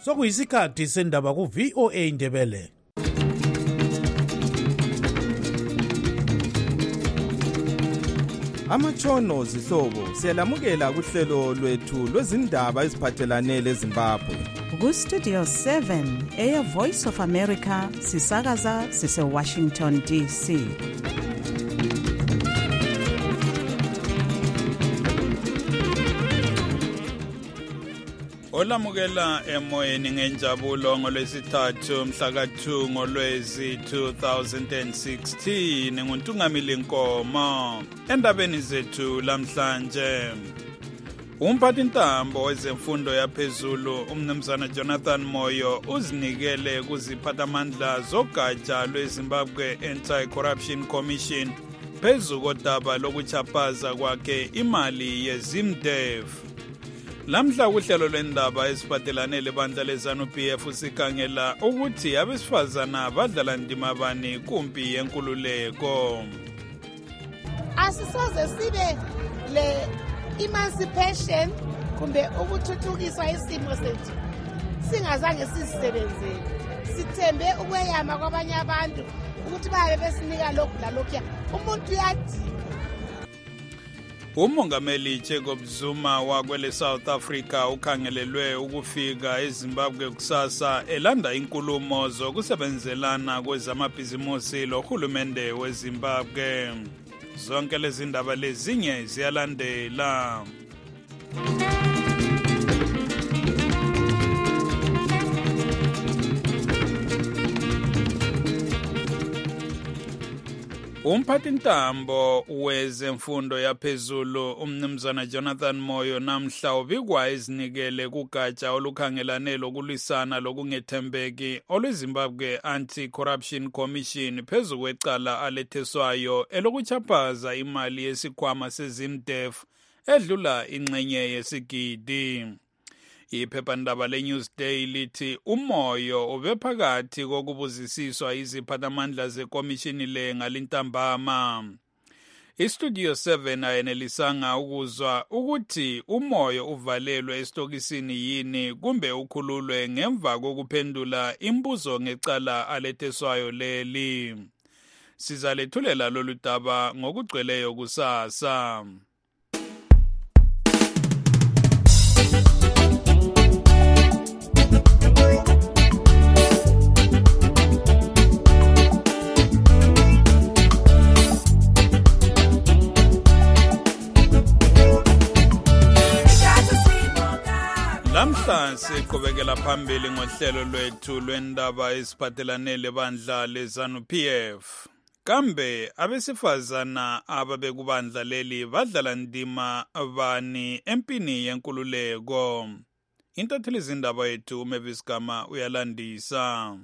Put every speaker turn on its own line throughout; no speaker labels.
Sokuyisikhathi sendaba ku VOA Indebele.
Amatshono zihlobo siyalamukela kuhlelo lwethu lwezindaba eziphathelane leZimbabwe.
Ku Studio 7 Air Voice of America sisakaza sise Washington DC.
Olamukela emoyeni ngenjabulo ngolwesithathu mhla ka-2 ngoLwezi 2016 nguNtungamili Nkomo. Endabeni zethu lamhlanje, umphathintambo wezemfundo yaphezulu umnumzana Jonathan Moyo uzinikele kuziphathamandla zogatsha lweZimbabwe Anti-Corruption Commission phezu kodaba lokuchapaza kwakhe imali yeZimDev. Lamhla kuhlelo lwendaba eziphathelane lebandla leZANU-PF sikhangela ukuthi abesifazana badlala ndima bani kumpi yenkululeko.
Asisoze sibe le emancipation kumbe ukuthuthukiswa isimo sethu singazange sizisebenzele. Sithembe ukweyama kwabanye abantu ukuthi babe besinika lokhu lalokhu. Umuntu uyadinga.
Umongameli Jacob Zuma wakwele South Africa ukhangelelwe ukufika eZimbabwe kusasa elanda inkulumo zokusebenzelana kwezamabhizimusi lohulumende weZimbabwe. Zonke lezi ndaba lezinye ziyalandela. Umphathintambo wezemfundo yaphezulu umnumzana Jonathan Moyo namhla ubikwa ezinikele kugatsha olukhangelane lokulwisana lokungethembeki olweZimbabwe Anti-Corruption Commission phezu kwecala aletheswayo elokuchapaza imali yesikhwama seZimDev edlula ingxenye yesigidi. Iphephandaba leNewsday lithi uMoyo ubephakathi kokubuzisiswa iziphathamandla zekomishini le ngalintambama. Istudio 7 ayenelisanga ukuzwa ukuthi uMoyo uvalelwe estokisini yini kumbe ukhululwe ngemva kokuphendula imbuzo ngecala aletheswayo leli. Sizalethulela lolu daba ngokugcweleyo kusasa. Lamhla siqhubekela phambili ngohlelo lwethu lwendaba eziphathelane lebandla leZANU-PF. Kambe abesifazana ababekubandla leli badlala ndima bani empini yenkululeko? Intatheli zindaba yethu uMavis Gama uyalandisa.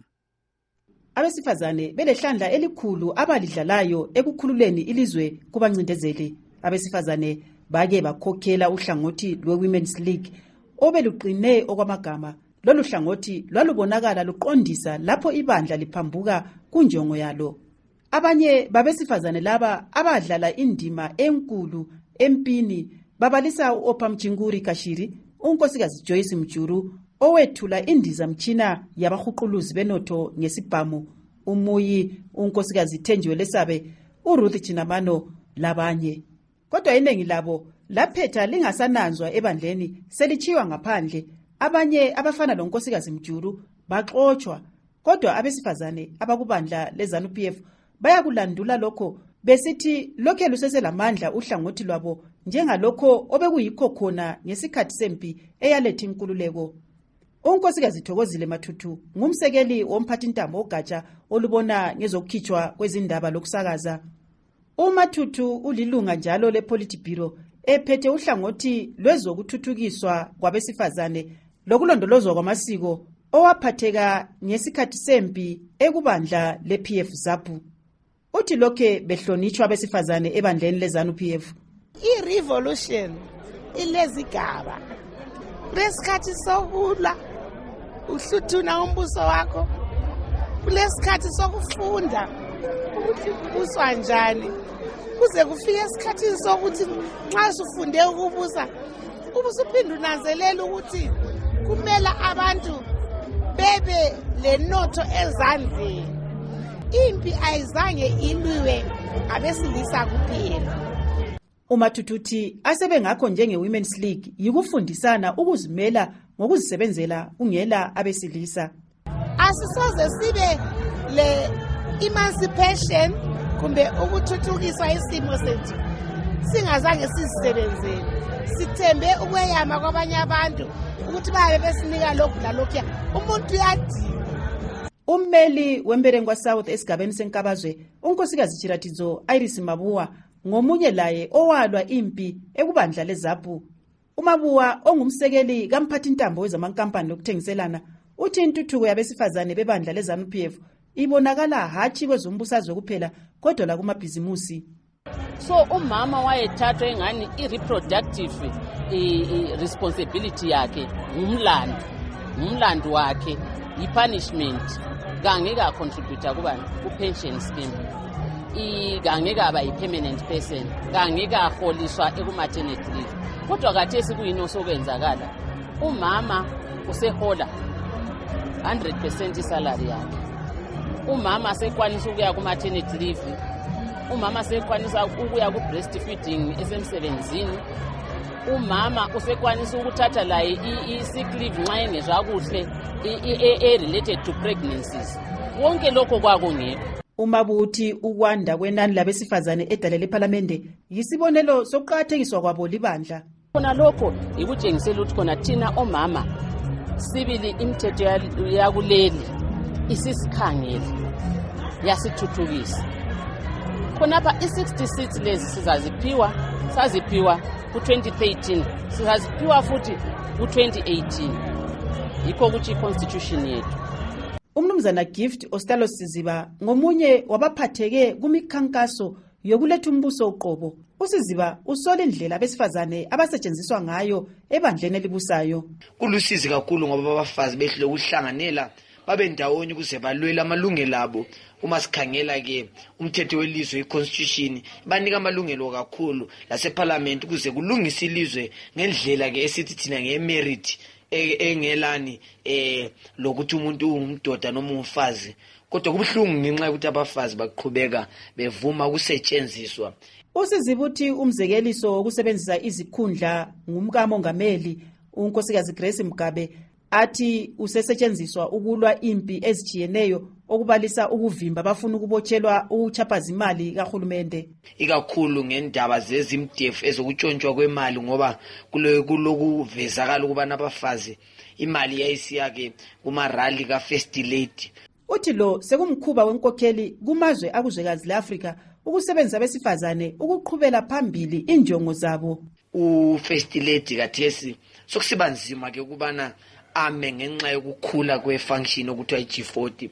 Abesifazane belehlandla elikhulu abalidlalayo ekukhululeni ilizwe kubancindezeli. Abesifazane bake bakhokhela uhlangothi lwe-Women's League obeluqine okwamagama. Lolu hlangothi lwalubonakala luqondisa lapho ibandla liphambuka kunjongo yalo. Abanye babesifazane laba abadlala indima enkulu empini babalisa uOphamjinguri Kashiri, unkosikazi Joyce Mjuru owethula indiza mtshina yabahuquluzi benotho ngesibhamu, umuyi unkosikazi Thenjiwe Lesabe, uRuth Chinamano labanye. Kodwa iningi labo laphetha lingasananzwa ebandleni selichiwa ngaphandle. Abanye abafana lonkosikazi Mjuru baxoxwa, kodwa abesifazane abakubandla leZANU-PF bayakulandula lokho besithi lokho luseselamandla uhlangothi lwabo njengalokho obekuyikho khona ngesikhathi sempi eyaletha inkululeko. Unkosikazi Thokozile Mathuthu ngumsekeli womphathintambo ogatsha olubona ngezokukhitshwa kwezindaba lokusakaza. uMathuthu ulilunga njalo lePolitburo ephethe uhlangothi lwezokuthuthukiswa kwabesifazane lokulondolozwa kwamasiko owaphatheka ngesikhathi sempi ekubandla lePF ZAPU. Uthi lokhe behlonitshwa abesifazane ebandleni leZANU-PF.
I-revolution ilezigaba. Kulesikhathi sokulwa uhluthuna umbuso wakho. Kulesikhathi sokufunda ukuthi kubuswa njani. Kuze kufike esikhathini sokuthi nxa usufunde ukubusa ubusuphinda unanzelela ukuthi kumela abantu babe lenotho ezandleni. Impi ayizange ilwiwe abesilisa kuphela.
uMathuthuthi asebengakho njenge-Women's League yikufundisana ukuzimela ngokuzisebenzela kungela abesilisa.
Asisoze sibe le emancipation kumbe ukuthuthukiswa isimo sethu singazange sizisebenzele. Sithembe ukweyama kwabanye abantu ukuthi babe besinika lokhu lalokhu. Umuntu uyadinga.
Ummeli wemberengwa South esigabeni senkabazwe unkosikazi Chiratidzo Iris Mabuwa ngomunye laye owalwa impi ekubandla leZAPU. uMabuwa ongumsekeli kamphathintambo wezamankampani lokuthengiselana uthi intuthuko yabesifazane bebandla leZANU-PF ibonakala hatshi kwezombusazwe kuphela kodwa la kumabhizimusi.
So umama wayethathwa engani i-reproductive responsibility yakhe umlando wakhe i-punishment kangeke acontribute kubani ku-pension scheme, kangeke aba yi-permanent person, kangeke aholiswa ekumaternity leave. Kodwa khathesi kuyini osokwenzakala, umama usehola 100% isalary yakhe, umama sekwanisa ukuya ku-maternity leave, umama sekwanisa ukuya ku-breastfeeding esemsebenzini, umama usekwanisa ukuthatha laye i-sick leave nxa engezwa kuhle related to pregnancies. Wonke lokho kwakungekho.
uMabuthi ukwanda kwenani labesifazane edalele ePhalamende yisibonelo sokuqhathekiswa kwabo libandla.
Khona lokho ikutshengisela ukuthi khona thina omama sibili imithetho yakuleli isisikhangele yasithuthukisa. Khonapha i-66 lezi saziphiwa ku-2013, sizaziphiwa futhi ku-2018. Yikho ukuthi i-constitution yethu.
Umnumzana Gift Ostalos Siziba ngomunye wabaphatheke kumikhankaso yokuletha umbuso uqobo. uSiziba usola indlela abesifazane abasetshenziswa ngayo ebandleni elibusayo.
Kulusizi kakhulu ngoba abafazi behlule ukuhlanganela babe ndawonye ukuze balwele amalungelo abo. Uma sikhangela ke umthetho welizwe i-constitution banika amalungelo kakhulu laseParliament ukuze kulungise ilizwe ngendlela ke esithi thina ngemerit engelani lokuthi umuntu ungumdoda noma umfazi. Kodwa kubhlungu ngenxa yokuthi abafazi baqhubeka bevuma ukusetshenziswa.
uSiziba uthi umzekeliso wokusebenzisa izikhundla ngumkamongameli unkosikazi Grace Mugabe athi usesetshenziswa ukulwa impi ezijiyeneyo okubalisa ukuvimba abafuna ukubotshelwa uchaphaza imali kahulumende.
Ikakhulu ngendaba zezimdefu ezokutshontshwa kwemali ngoba kulokuvezakala ukuba nabafazi imali yayisiyake kumarally ka-First Lady.
Uthi lo sekumkhuba wenkokheli kumazwe akuzwekazi leAfrika ukusebenzisa abesifazane ukuqhubela phambili injongo zabo.
U-First Lady kathesi sokusiba nzima ke kubana ame ngenxa yokukhula kwe-function okuthiwa i-G40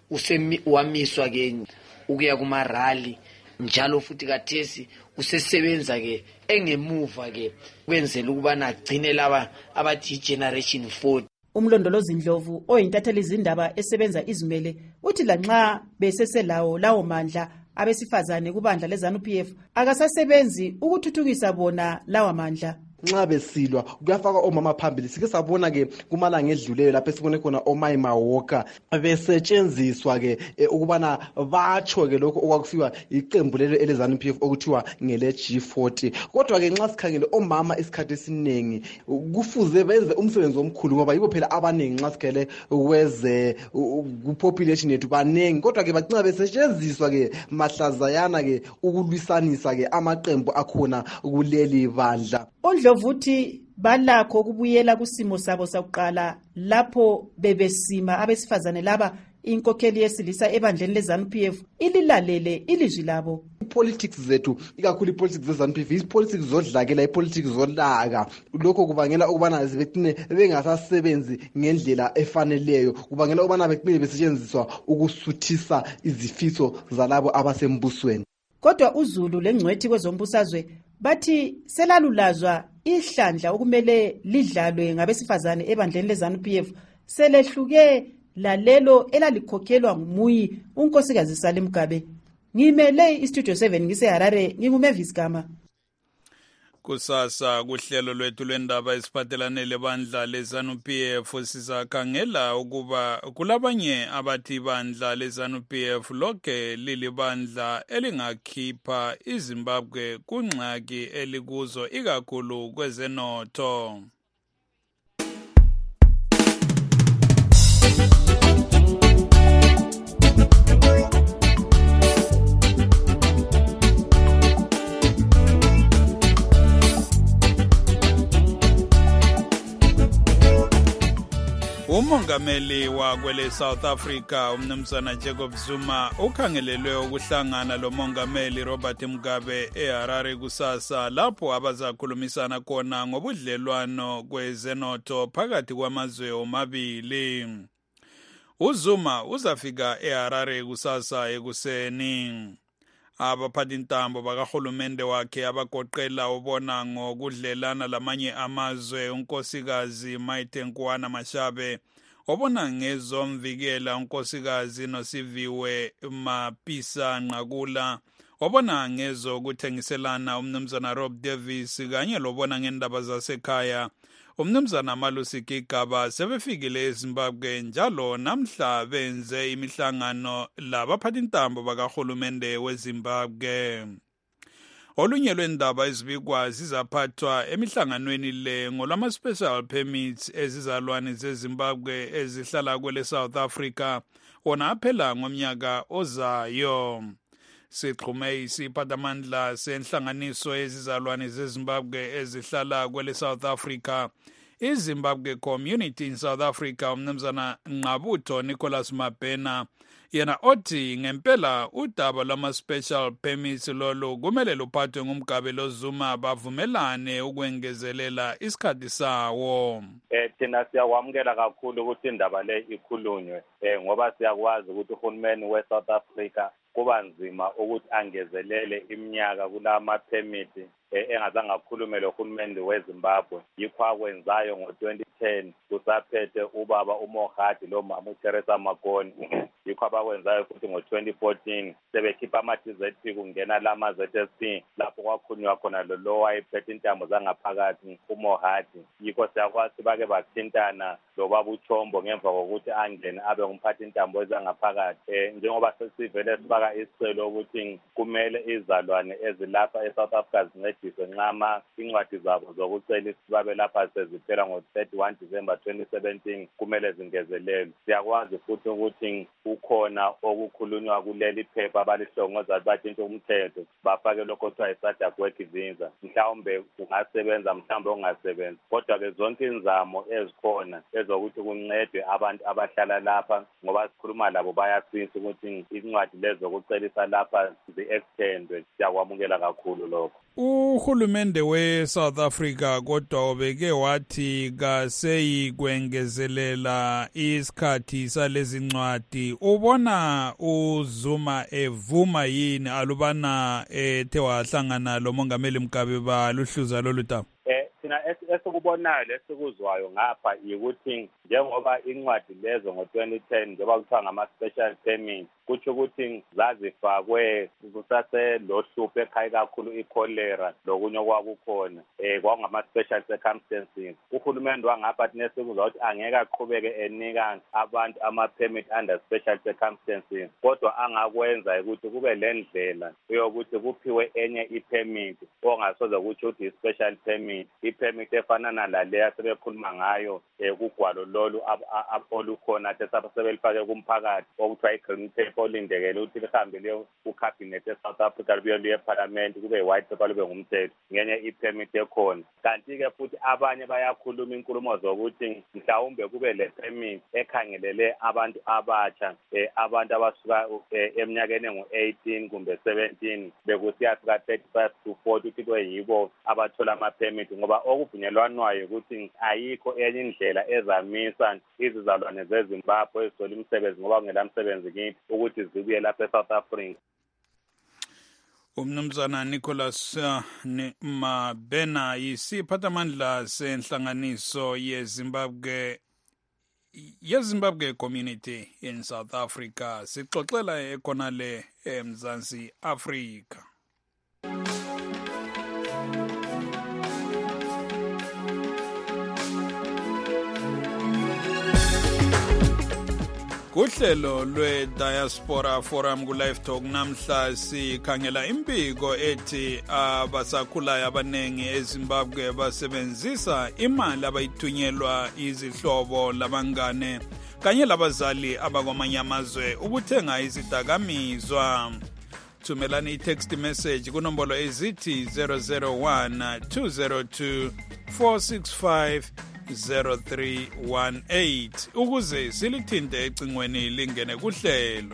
wamiswa ke ukuya kumarally njalo futhi kathesi usesebenza ke engemuva ke kwenzela ukubana agcine laba abathi generation 40.
Umlondolozi Ndlovu oyintatheli izindaba esebenza izimele uthi lanxa beseselawo lawo mandla abesifazane kubandla leZANU-PF akasasebenzi ukuthuthukisa bona lawa mandla.
Nxa besilwa kuyafaka omama phambili. Sike sabona ke kumalanga edluleyo lapho sibone khona oMaima Walker besetshenziswa ke ukubana batsho ke lokho okwakufiwa iqembu lelo eleZANU-PF okuthiwa ngele G40. Kodwa ke nxa sikhangele omama isikhathi esiningi kufuze benze umsebenzi omkhulu ngoba yibo phela abaningi nxa sikhele kweze kupopulation yethu banengi, kodwa ke bagcina besetshenziswa ke mahlazayana ke ukulwisanisa ke amaqembu akhona kuleli bandla.
uNdlovu uthi balakho ukubuyela kusimo sabo sakuqala lapho bebesima abesifazane laba inkokheli yesilisa ebandleni leZANU-PF ililalele ilizwi labo.
Politics zethu ikakhulu ipolitics zeZANU-PF ipolitics zodlakela ipolitics zolaka. Lokho kubangela ukubana zibethine bengasasebenzi ngendlela efaneleyo, kubangela ukubana beqine besetshenziswa ukusuthisa izifiso zalabo abasembusweni.
Kodwa uZulu lengcwethi kwezombusazwe bathi selalulazwa ihlandla okumele lidlalwe ngabesifazane ebandleni leZANU-PF selehluke lalelo elalikhokhelwa ngumuyi unkosikazi Salim Mugabe. Ngimele iStudio 7 ngiseHarare, nginguMavis Gama.
Kusasa kuhlelo lwethu lwendaba esiphathelane lebandla leZANU-PF sizakhangela ukuba kulabanye abathi ibandla leZANU-PF lokhe lilibandla elingakhipha iZimbabwe kungxaki elikuzo ikakhulu kwezenotho. Umongameli wakwele South Africa umnumzana Jacob Zuma ukhangelelwe ukuhlangana lomongameli Robert Mugabe eHarare kusasa lapho abazakhulumisana khona ngobudlelwano kwezenotho phakathi kwamazwe omabili. uZuma uzafika eHarare kusasa ekuseni. Abaphathintambo bakahulumende wakhe abagoqela ubona ngokudlelana lamanye amazwe unkosikazi Maite Nkoana Mashabe, obona ngezomvikela unkosikazi Nosiviwe Mapisa Nqakula, obona ngezokuthengiselana umnumzana Rob Davis kanye lobona ngendaba zasekhaya umnumzana Malusi Gigaba sebefikile eZimbabwe njalo namhla benze imihlangano labaphathintambo bakahulumende weZimbabwe. Olunye lwendaba ezibikwa zizaphathwa emihlanganweni le ngolwama-special permits ezizalwane zeZimbabwe ezihlala kwele South Africa wona aphela ngomnyaka ozayo. Sixhume isiphathamandla senhlanganiso ezizalwane zeZimbabwe ezihlala kwele South Africa, iZimbabwe Community in South Africa, umnumzana Nqabutho Nicholas Mabhena, yena othi ngempela udaba lama-special permits lolo kumele luphathwe ngumgabelo Zuma bavumelane ukwengezelela isikhathi sawo.
Thina siyakwamukela kakhulu ukuthi indaba le ikhulunywe ngoba siyakwazi ukuthi uhulumeni we-South Africa kuba nzima ukuthi angezelele iminyaka kulama permit engazange akhulume lohulumende weZimbabwe. Yikho akwenzayo ngo-2010 kusaphethe ubaba uMohadi lo mama uTeresa Magoni. Yikho abakwenzayo futhi ngo-2014 sebekhipha ama-TZP kungena lama-ZSP lapho kwakhulunywa khona lo wayephethe intambo zangaphakathi uMohadi. Yikho siyakwazi bake bathintana lobaba uChombo ngemva kokuthi angene abe ngumphathi intambo ezangaphakathi. Njengoba sesivele sibaka isicelo ukuthi kumele izalwane ezilapha eSouth Africa zincediswe nxama incwadi zabo zokucela isibabe lapha seziphela ngo-31 December 2017 kumele zingezelelwe. Siyakwazi futhi ukuthi ukhona okukhulunywa kuleli phepha abalihlongoza batshintshe umthetho bafake lokho kuthiwa yi-SADC work visa. Mhlawumbe kungasebenza mhlawumbe ungasebenzi, kodwa-ke zonke inzamo ezikhona ezokuthi kuncedwe abantu abahlala lapha ngoba sikhuluma labo bayafisa ukuthi incwadi lezo zokucelisa lapha zi-extendwe. Siyakwamukela kakhulu lokho.
Uhulumende we-South Africa kodwa ubeke wathi kaseyikwengezelela isikhathi salezi ncwadi. Ubona uZuma evuma yini alubana ethe wahlangana lo mongameli Mugabe baluhluza lolu daba?
Thina esikubonayo lesikuzwayo ngapha yikuthi njengoba incwadi lezo ngo-2010 njengoba kuthiwa ngama-special permit kutsho ukuthi zazifakwe kusaselohlupho ekhaya kakhulu ikholera lokunye okwakukhona kwakungama-special circumstances. Uhulumende wangapha thina esikuzwa ukuthi angeke aqhubeke enika abantu ama-permit under special circumstances, kodwa angakwenza ukuthi kube le ndlela yokuthi kuphiwe enye i-permit ongasoze kutsho ukuthi i-special permit, i-permit efanana laleya sebekhuluma ngayo kugwalo lolu olukhona sebelifake kumphakathi okuthiwa i-green paper olindekele ukuthi lihambe liye kucabinet eSouth Africa libuye liye eParliament kube yi-white paper lube ngumthetho ngenye i-permit ekhona. Kanti-ke futhi abanye bayakhuluma inkulumo zokuthi mhlawumbe kube le permit ekhangelele abantu abatsha, abantu abasuka eminyakeni engu-18 kumbe 17 bekusiyafika 35 to 40 kube yibo abathola ama-permit, ngoba okuvunyelwanwayo ukuthi ayikho enye indlela ezamisa izizalwane zeZimbabwe ezithola imisebenzi ngoba kungela msebenzi kithi ukuthi zibuye lapha eSouth Africa.
Umnumzana Nicholas Mabhena yisiphathamandla senhlanganiso yeZimbabwe Community in South Africa. Sixoxela ekhonale eMzansi Afrika. Uhlelo lwe-Diaspora Forum ku-Live Talk namhla sikhangela impiko ethi abasakhulayo abanengi eZimbabwe basebenzisa imali abayithunyelwa izihlobo labangane kanye labazali abakwamanye amazwe ukuthenga izidakamizwa. Thumelani i-text message kunombolo ezithi 001 202 465 0318 ukuze silithinte ecingweni lingene kuhlelo.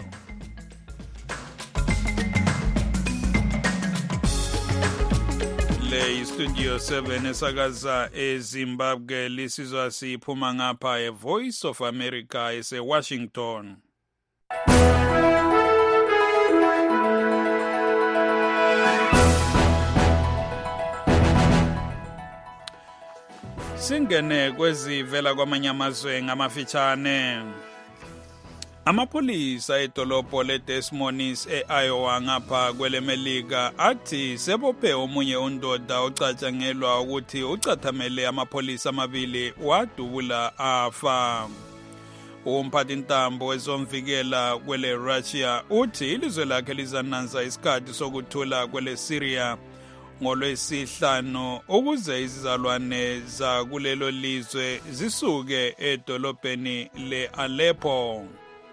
Le Studio 7 esakaza eZimbabwe lisizwa siphuma ngapha eVoice of America eseWashington. Singene kwezivela kwamanye amazwe ngamafitshane. Amapolisa edolobho leDes Moines eIowa ngapha kwelemelika athi sebophe omunye undoda ocatshangelwa ukuthi ucathamele amapolisa amabili wadubula afa. Umphathintambo wezomvikela kwele Russia uthi ilizwe lakhe lizananza isikhathi sokuthula kwele Syria ngolwesihlanu ukuze izizalwane za kulelo lizwe zisuke edolobheni le-Aleppo.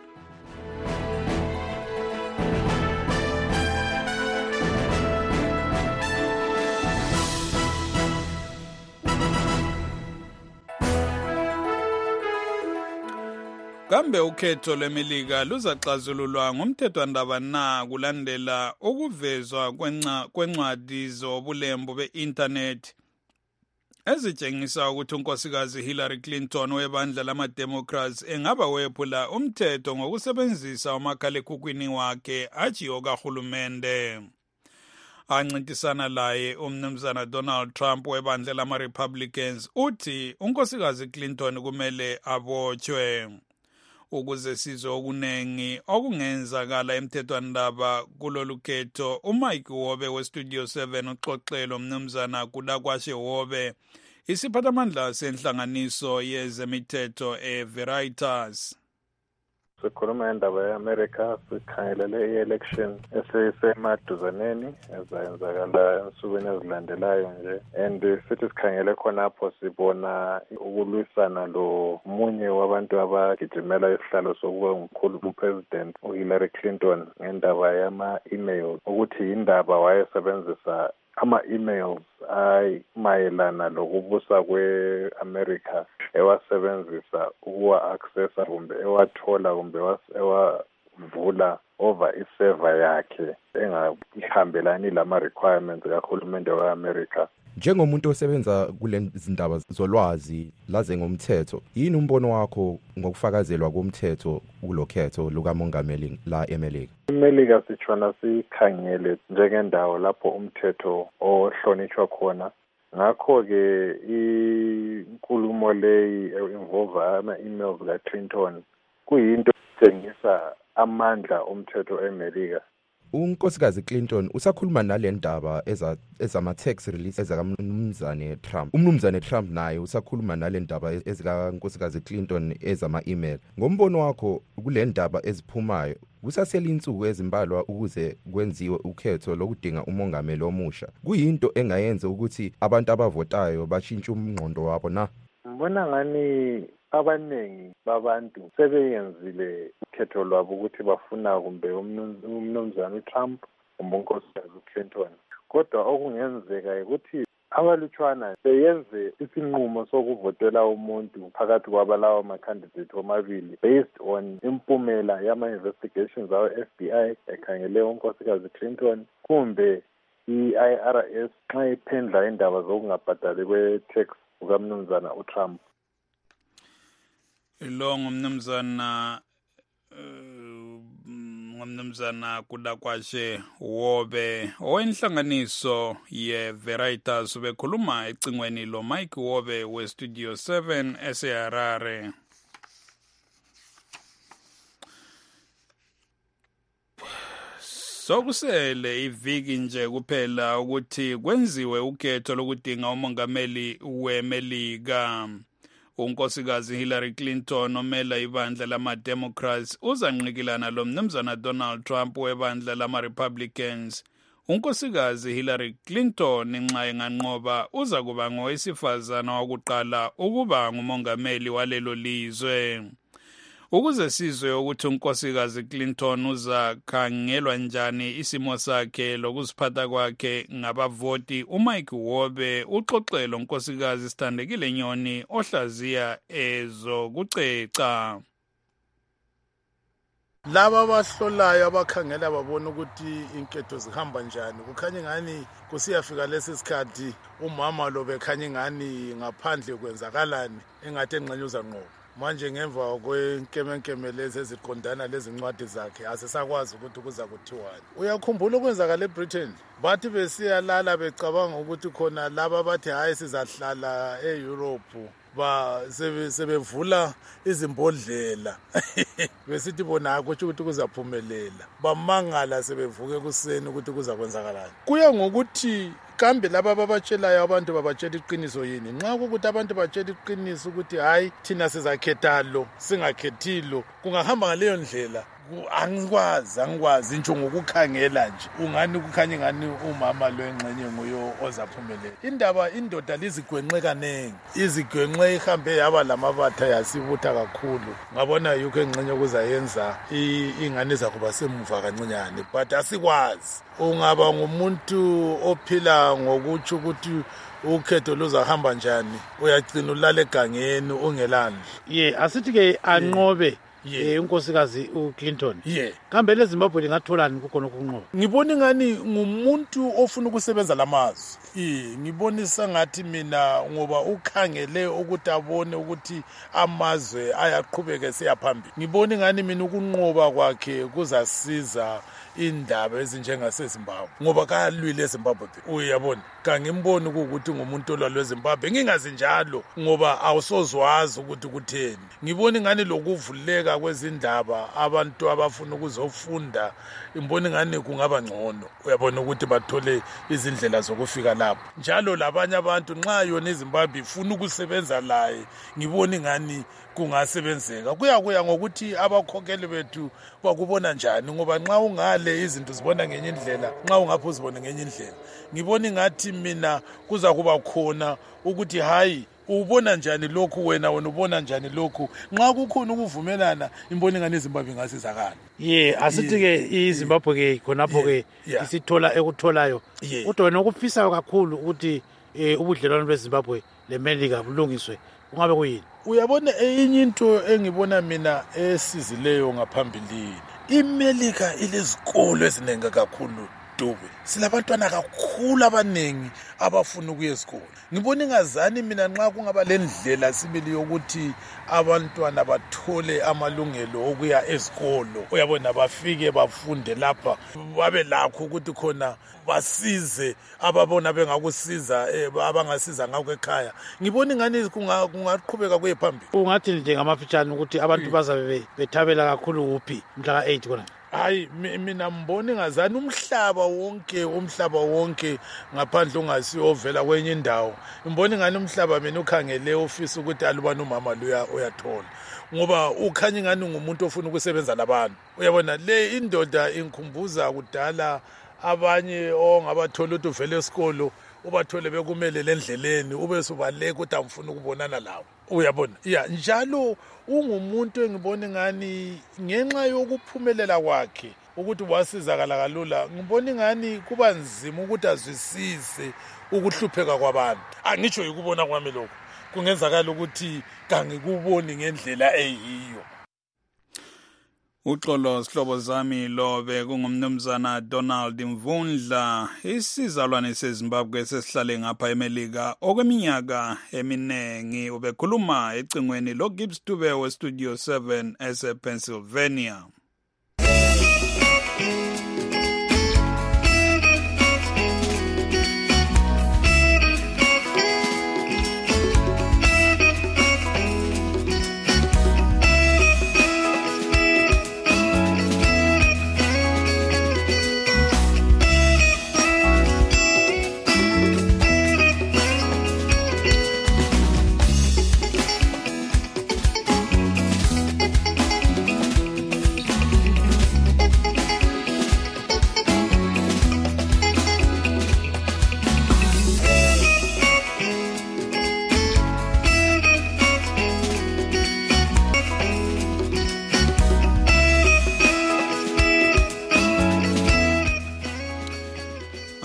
Kambe ukhetho lwemelika luzaxazululwa ngumthethwandaba na kulandela ukuvezwa kwencwadi zobulembu be-internet ezitshengisa ukuthi unkosikazi Hillary Clinton webandla lama-Democrats engaba wephula umthetho ngokusebenzisa umakhalekhukhwini wakhe ajiyo kahulumende. Ancintisana laye umnumzana Donald Trump webandla lama-Republicans uthi unkosikazi Clinton kumele abotshwe. Ukuze sizwe okunengi okungenzakala emthethwandaba kulolu khetho, uMike Wobe weStudio 7 uxoxelo umnumzana Kudakwashe Wobe isiphathamandla senhlanganiso yezemithetho eVeritas.
Sikhuluma indaba yeAmerica sikhangelele i-election esesemaduzaneni ezayenzakala ensukwini ezilandelayo nje, and sithi sikhangele khonapho sibona ukulwisana lo munye wabantu abagijimela isihlalo sokuba ngumkhulu president uHillary Clinton ngendaba yama-email ukuthi indaba wayesebenzisa ama-emails mayelana lokubusa kwe-America ewasebenzisa ukuwa-accessa kumbe ewathola kumbe ewavula over iseva yakhe engahambelani lama-requirements kahulumende we-America.
Njengomuntu osebenza kule zindaba zolwazi laze ngomthetho, yini umbono wakho ngokufakazelwa komthetho kulokhetho lukamongameli la eMelika?
eMelika sitshona sikhangele njengendawo lapho umthetho ohlonishwa khona. Ngakho-ke inkulumo leyi involve ama-emails kaClinton kuyinto etshengisa amandla omthetho eMelika.
Unkosikazi Clinton usakhuluma nale ndaba ezama-tax release ezakaMnumzane Trump. Umnumzane Trump naye usakhuluma nale ndaba ezikankosikazi Clinton ezama-email. Ngombono wakho kule ndaba eziphumayo, kusasele insuku ezimbalwa ukuze kwenziwe ukhetho lokudinga umongameli omusha. Kuyinto engayenza ukuthi abantu abavotayo bashintshe umngqondo wabo na?
Mbona ngani abanengi babantu sebeyenzile ukhetho lwabo ukuthi bafuna kumbe umnumzana uTrump kumbe unkosikazi uClinton. Kodwa okungenzeka ukuthi abalutshwana beyenze isinqumo sokuvotela umuntu phakathi kwabalawo ama-candidate omabili based on impumela yama-investigations awe-FBI ekhangele unkosikazi Clinton kumbe i-IRS xa iphendla indaba zokungabhadali kwe-tax kukamnumzana uTrump.
Lo ngumnumzana Kudakwashe Wobe owenhlanganiso yeVeritas bekhuluma ecingweni lo Mike Wobe weStudio 7 eseHarare. Sokusele iviki nje kuphela ukuthi kwenziwe ukhetho lokudinga umongameli weMelika. unkosikazi Hillary Clinton omela ibandla lama-Democrats uzanqikilana lo mnumzana Donald Trump webandla lama-Republicans. Unkosikazi Hillary Clinton nxa enganqoba uza kuba ngowesifazana wokuqala ukuba ngumongameli walelo lizwe. Ukuze sizwe ukuthi unkosikazi Clinton uzakhangelwa njani isimo sakhe lokuziphatha kwakhe ngabavoti, uMike Wobe uxoxelo unkosikazi Sithandekile Nyoni ohlaziya ezokuceca.
Laba abahlolayo abakhangela babona ukuthi inketho zihamba njani, kukhanya ngani kusiyafika lesi sikhathi umama lo bekhanya ngani ngaphandle kwenzakalani engathi enqanyuza ngqobo. Manje ngemva kwenkemenkeme lezi eziqondana lezincwadi zakhe asisakwazi ukuthi kuza kuthiwani. Uyakhumbula okwenzakala eBritain? Bathi besiyalala becabanga ukuthi khona laba bathi hayi sizahlala eEurope sebevula izimbodlela besithi bona kutsho ukuthi kuzaphumelela, bamangala sebevuke kuseni ukuthi kuza kwenzakalani. Kuya ngokuthi kambe laba ababatshelayo abantu babatshela iqiniso yini. Nxa ukuthi abantu batshela iqiniso ukuthi hayi thina sizakhetha lo singakhethilo, kungahamba ngaleyo ndlela. Angikwazi nje ngokukhangela nje ungani kukhanye ngani umama lo engxenye nguyo ozaphumelela. Indoda lizigwenxe kanengi, izigwenxe ihambe yaba lamabatha yasibutha kakhulu. Ngabona yikho engxenye kuzayenza ingane zakuba semuva kancinyane, but asikwazi. Ungaba ngumuntu ophila ngokuthi ukuthi ukhetho luzahamba njani, uyagcina ulala egangeni ungelandla.
Asithi ke anqobe unkosikazi uClinton. Kambe leZimbabwe lingatholani kukhona ukunqoba?
Ngibona ngani ngumuntu ofuna ukusebenza lamazwi. Ngibonisa ngathi mina ngoba ukhangele ukuthi abone ukuthi amazwe ayaqhubeka siyaphambili. Ngibona ngani mina ukunqoba kwakhe kuzasiza indaba ezinjengaseZimbabwe ngoba kalwile eZimbabwe. Uyabona, kangimboni ukuthi ngumuntu olwalwe eZimbabwe, ngingazi njalo ngoba awusozwazi ukuthi kutheni. Ngibona ngani lokuvuleka kwezindaba abantu abafuna ukuzofunda, imboni ngani kungaba ngcono. Uyabona ukuthi bathole izindlela zokufika lapho. Njalo labanye abantu nxa yona eZimbabwe ifuna ukusebenza laye, ngibona ngani kungasebenzeka. Kuya ngokuthi abakhokheli bethu bakubona njani, ngoba nxa ungale izinto zibona ngenye indlela, nxa ungapho uzibona ngenye indlela. Ngibona ngathi mina kuza kuba khona ukuthi hayi ubona njani lokhu, wena ubona njani lokhu. Nxa kukhona ukuvumelana, imboni ngani eZimbabwe ngasizakala.
Asithi ke iZimbabwe ke khonapho ke isithola ekutholayo. Kodwa wena okufisayo kakhulu ukuthi ubudlelwano beZimbabwe leMelika bulungiswe, kungabe kuyini?
Uyabona enye into engibona mina esizileyo ngaphambilini, iMelika ilezikolo eziningi kakhulu. Silabantwana kakhulu abaningi abafuna ukuya esikole. Ngibona ingazani mina nxa kungaba lendlela sibili yokuthi abantwana bathole amalungelo okuya esikolo, uyabona, bafike bafunde lapha, babe lakho ukuthi khona basize ababona bengakusiza abangasiza ngakho ekhaya. Ngibona ingani kungaqhubeka kuye phambili.
Ungathi nje ngamafitshane ukuthi abantu bazabe bethabela kakhulu uphi mhla ka-8 khona?
Hayi, mina mbona ngazani umhlaba wonke ngaphandle ungasiyovela kwenye indawo. Mbona ngani umhlaba mina ukhangele ofisa ukuthi alubani umama lo uyathola, ngoba ukhanya ngani ngumuntu ofuna ukusebenza labantu. Uyabona, le indoda inkhumbuza kudala abanye ongabathola ukuthi uvele esikolo ubathole bekumele lendleleni ube subaleka ukuthi amfuna ukubonana lawo. Uyabona, njalo ungumuntu engibona ngani ngenxa yokuphumelela kwakhe ukuthi wasizakala kalula. Ngibona ngani kuba nzima ukuthi azwisise ukuhlupheka kwabantu. Angitsho yikubona kwami lokho, kungenzakala ukuthi kangikuboni ngendlela eyiyo.
Uxolo sihlobo zami lo bekungumnumzana Donald Mvundla, isizalwane seZimbabwe sesihlale ngapha eMelika okweminyaka eminengi. Ubekhuluma ecingweni lo Gibbs Dube we Studio 7 ePennsylvania.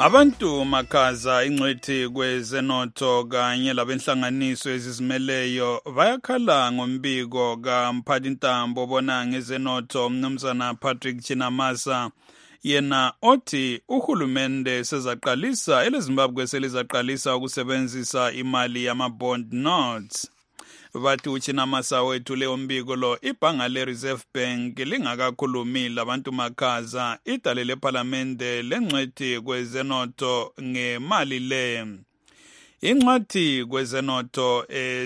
Abantu makhaza ingcwethi kwezenotho kanye labenhlanganiso ezizimeleyo bayakhala ngombiko kamphathintambo obona ngezenotho umnumzana Patrick Chinamasa yena othi uhulumende sezaqalisa eleZimbabwe selizaqalisa ukusebenzisa imali yama-bond notes. Bathi uChinamasa wethule umbiko lo ibhanga le-Reserve Bank lingakakhulumi labantu makhaza idale lephalamende lengcwethi kwezenotho ngemali le. Ingcwethi kwezenotho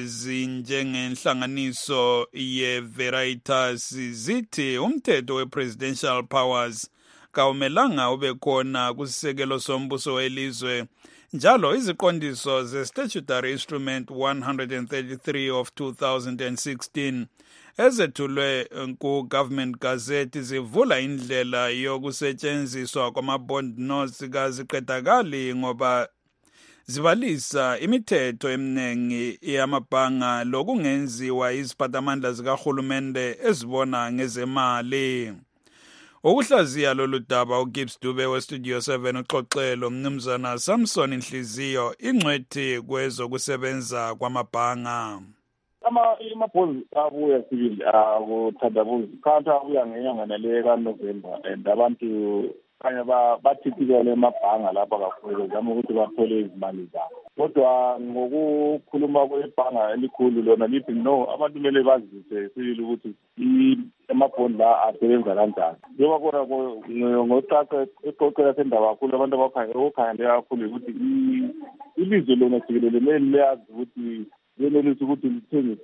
ezinjengenhlanganiso ye-Veritas zithi umthetho we-presidential powers kawumelanga ube khona kusisekelo sombuso welizwe. Njalo iziqondiso ze-Statutory Instrument 133 of 2016 ezethulwe ku-Government Gazette zivula indlela yokusetshenziswa kwama-bond notes kaziqedakali ngoba zibalisa imithetho eminingi yamabhanga lokungenziwa iziphatamandla zikahulumende ezibona ngezemali. Ukuhlaziya lolu daba uGibbs Dube weStudio 7 uxoxelo umnumzana Samson Inhliziyo ingcwethi kwezokusebenza kwamabhanga.
Ama-bonds abuya sibili akuthandabuzi khanti abuya ngenyanga nale kaNovember and abantu kanye bathithikele emabhanga lapha kakhulu zama ukuthi bathole izimali zabo. Kodwa ngokukhuluma kwebhanga elikhulu lona lithi no, abantu kumele bazise sibili ukuthi ama-bond la asebenza kanjani. Njengoba khona ngocaca eqoqela sendaba kakhulu abantu abakhangele kakhulu ukuthi ilizwe lona jikelele kumele liyazi ukuthi lenelisa ukuthi lithengise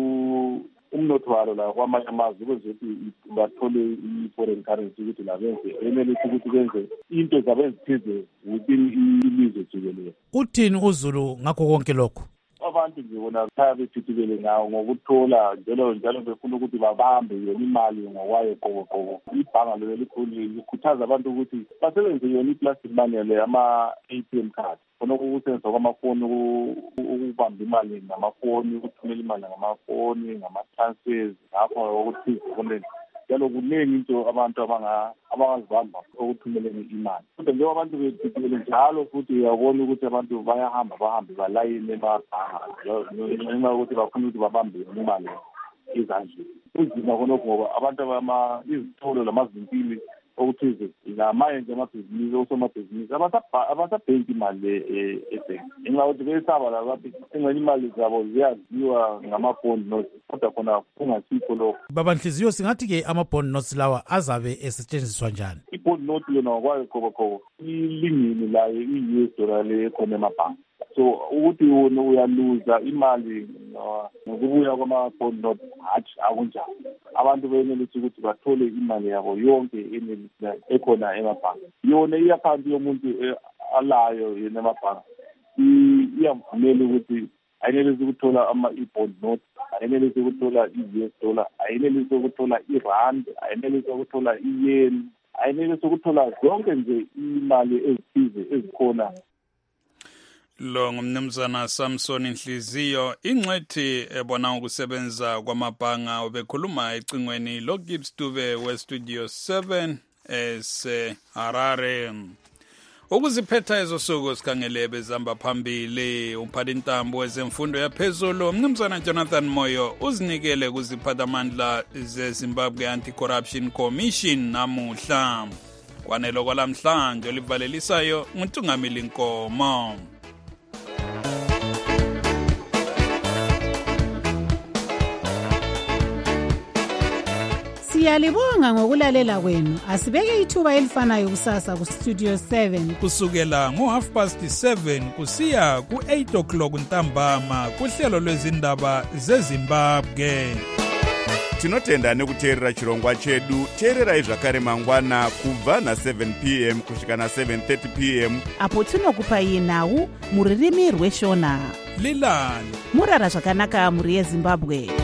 umnotho walo la kwamanye amazwe ukuze bathole i-foreign currency ukuthi la benze enelisa ukuthi benze into zabo ezithize within ilizwe jikelele.
Uthini uZulu ngakho konke lokho?
Abantu nje bona khaya bethithikele ngawo ngokuthola njalo befuna ukuthi babambe yona imali ngokwayo qobo. Ibhanga lelo likhulu likhuthaza abantu ukuthi basebenze yona i-plastic money le ama-ATM card. Khona ukusetshenziswa kwamafoni ukubamba imali ngamafoni, ukuthumela imali ngamafoni, ngama-transfers ngakho ukuthi konke njalo kuningi into abantu abangazibamba ukuthumeleni imali. Kodwa njengoba abantu bethithikele njalo futhi uyabona ukuthi abantu bahambe balayine emabhanga ngenxa yokuthi bafuna ukuthi babambe imali ezandleni. Kunzima khonokho ngoba abantu izitolo lamazimpili okuthize ngamanye nje amabhizinisi osomabhizinisi abasabhenki imali ebhenki ngenxa yokuthi besaba la bathi engxenye imali zabo ziyaziwa ngama-bond notes kodwa khona kungasikho lokho.
Baba Nhliziyo, singathi-ke ama-bond notes lawa azabe esetshenziswa njani?
I-bond note yona ngokwayo qobo ilingini layo i-US dollar le ekhona emabhanga. So ukuthi wona uyaluza imali ngokubuya kwama-bond note hatshi akunjani. Abantu benelisa ukuthi bathole imali yabo yonke ekhona emabhanga. Yona i-akhawunti yomuntu alayo yena emabhanga iyamvumela ukuthi ayinelisi ukuthola i-bond note, ayinelisi ukuthola i-US dollar, ayinelisi ukuthola i-rand, ayinelisi ukuthola i-yen, ayinelisi ukuthola zonke nje imali ezithize ezikhona.
Lo ngumnumzana Samson Inhliziyo ingcwethi ebona ukusebenza kwamabhanga obekhuluma ecingweni loGibbs Dube weStudio 7 eseHarare. Ukuziphetha ezosuku sikhangele bezamba phambili umphathintambo wezemfundo yaphezulu umnumzana Jonathan Moyo uzinikele kuziphathamandla zeZimbabwe Anti-Corruption Commission namuhla. Kwanelo kwalamhlanje olivalelisayo nguNtungamili Nkomo.
Siyalibonga ngokulalela kwenu. Asibeke ithuba elifanayo kusasa ku Studio 7
kusukela ngo7:30 kusiya ku8 o'clock ntambama kuhlelo lwezindaba zeZimbabwe.
Tinotenda nekuteerera chirongwa chedu. Teererai zvakare mangwana kubva na7 p.m. kusvika na7:30 p.m.
apo tinokupai nhau muririmi rweshona.
Lilani
murara zvakanaka muri yeZimbabwe.